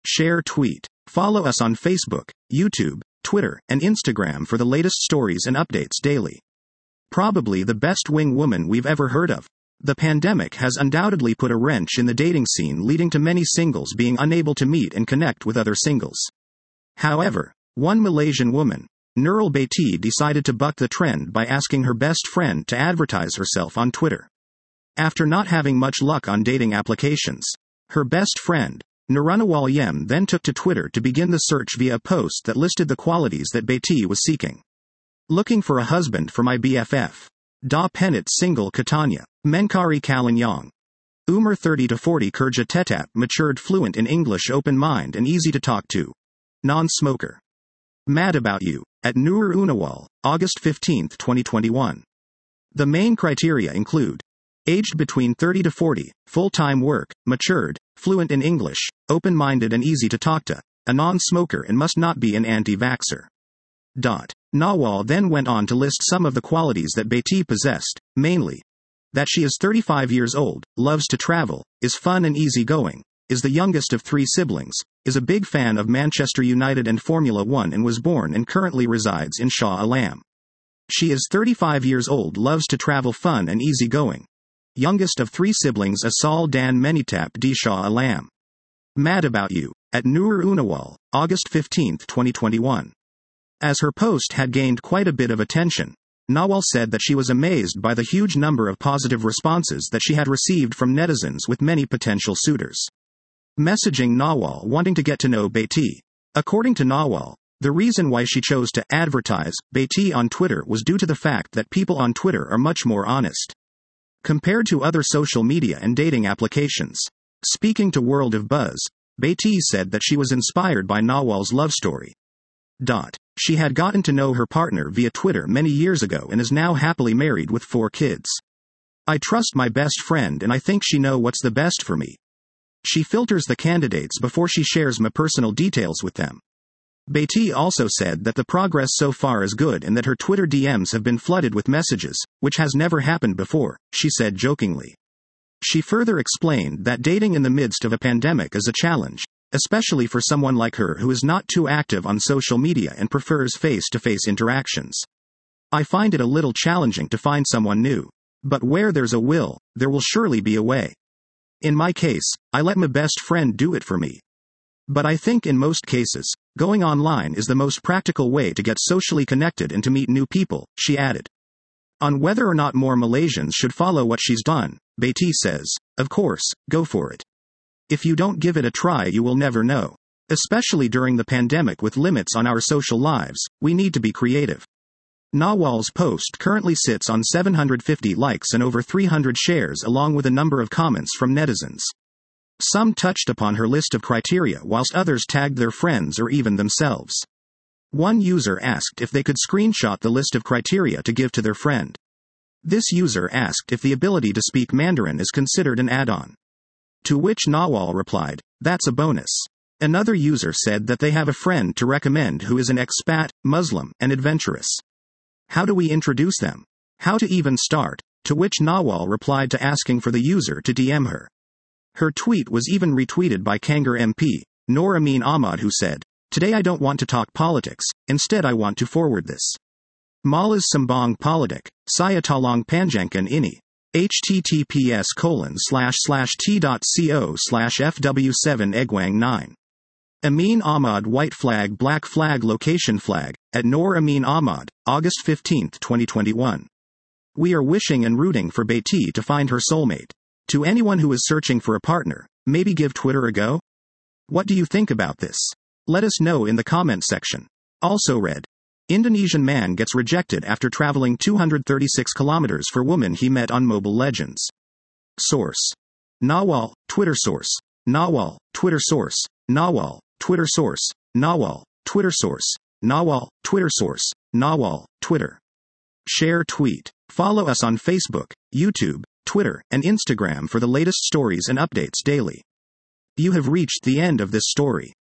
Share tweet. Follow us on Facebook, YouTube, Twitter, and Instagram for the latest stories and updates daily. Probably the best wing woman we've ever heard of. The pandemic has undoubtedly put a wrench in the dating scene, leading to many singles being unable to meet and connect with other singles. However, one Malaysian woman, Nurul Beti, decided to buck the trend by asking her best friend to advertise herself on Twitter. After not having much luck on dating applications, her best friend, Nurunawal Yem, then took to Twitter to begin the search via a post that listed the qualities that Beti was seeking. Looking for a husband for my BFF. Da Penit single Katanya. Mencari Kalanyang. Umur 30 to 40 Kerja Tetap, matured, fluent in English, open mind and easy to talk to. Non-smoker. Mad about you. At Nur Unawal, August 15, 2021. The main criteria include: aged between 30 to 40, full-time work, matured, fluent in English, open-minded and easy to talk to, a non-smoker, and must not be an anti-vaxxer. Nawal then went on to list some of the qualities that Beti possessed, mainly that she is 35 years old, loves to travel, is fun and easygoing, is the youngest of 3 siblings, is a big fan of Manchester United and Formula One, and was born and currently resides in Shah Alam. She is 35 years old, loves to travel, fun and easygoing. Youngest of 3 siblings, Asal Dan Menitap di Shah Alam. Mad about you. At Nur Unawal, August 15, 2021. As her post had gained quite a bit of attention, Nawal said that she was amazed by the huge number of positive responses that she had received from netizens, with many potential suitors messaging Nawal wanting to get to know Beti. According to Nawal, the reason why she chose to advertise Beti on Twitter was due to the fact that people on Twitter are much more honest compared to other social media and dating applications. Speaking to World of Buzz, Beti said that she was inspired by Nawal's love story. She had gotten to know her partner via Twitter many years ago and is now happily married with 4 kids. I trust my best friend and I think she know what's the best for me. She filters the candidates before she shares my personal details with them. Beti also said that the progress so far is good and that her Twitter DMs have been flooded with messages, which has never happened before, she said jokingly. She further explained that dating in the midst of a pandemic is a challenge, especially for someone like her who is not too active on social media and prefers face-to-face interactions. I find it a little challenging to find someone new. But where there's a will, there will surely be a way. In my case, I let my best friend do it for me. But I think in most cases, going online is the most practical way to get socially connected and to meet new people, she added. On whether or not more Malaysians should follow what she's done, Beti says, of course, go for it. If you don't give it a try, you will never know. Especially during the pandemic with limits on our social lives, we need to be creative. Nawal's post currently sits on 750 likes and over 300 shares, along with a number of comments from netizens. Some touched upon her list of criteria, whilst others tagged their friends or even themselves. One user asked if they could screenshot the list of criteria to give to their friend. This user asked if the ability to speak Mandarin is considered an add-on. To which Nawal replied, that's a bonus. Another user said that they have a friend to recommend who is an expat, Muslim, and adventurous. How do we introduce them? How to even start? To which Nawal replied to asking for the user to DM her. Her tweet was even retweeted by Kangar MP, Noor Amin Ahmad, who said, today I don't want to talk politics, instead I want to forward this. Malas Sambang Politik, Saya Tolong Panjangkan ini. https://t.co/fw7 egwang 9. Amin Ahmad white flag black flag location flag, at Noor Amin Ahmad, August 15, 2021. We are wishing and rooting for Beti to find her soulmate. To anyone who is searching for a partner, maybe give Twitter a go? What do you think about this? Let us know in the comment section. Also read. Indonesian man gets rejected after traveling 236 kilometers for woman he met on Mobile Legends. Source. Nawal, Twitter source. Nawal, Twitter source. Nawal, Twitter source. Nawal, Twitter source. Nawal, Twitter source. Nawal, Twitter. Share tweet. Follow us on Facebook, YouTube, Twitter, and Instagram for the latest stories and updates daily. You have reached the end of this story.